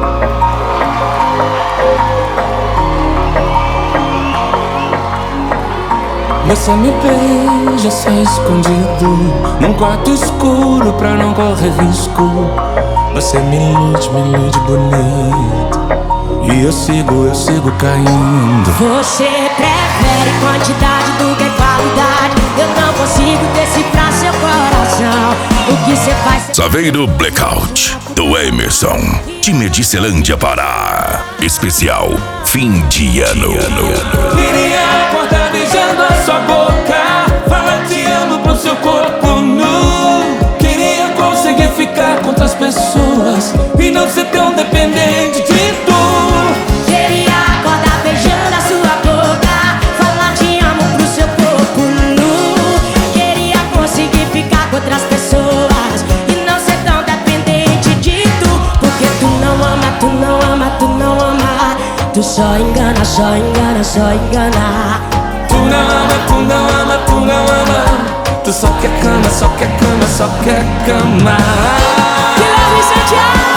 Você me beija só escondido num quarto escuro pra não correr risco. Você me ilude bonito e eu sigo caindo. Você prefere quantidade do que qualidade. Eu não consigo decifrar seu coração. O que você faz? Saveiro Blackout, do Emerson, de Medicilândia, Pará. Especial fim de ano. Queria acordar beijando a sua boca, falar te amo pro seu corpo nu. Queria conseguir ficar com outras pessoas e não ser tão dependente de tu. Queria acordar beijando a sua boca, falar te amo pro seu corpo nu. Queria conseguir ficar com outras pessoas e não ser tão dependente de tu. Porque tu não ama, tu não ama, tu não ama. Tu só engana, só engana, só engana. Tu não ama, tu não ama, tu não ama. Tu só quer cama, só quer cama, só quer cama. Que love Santiago.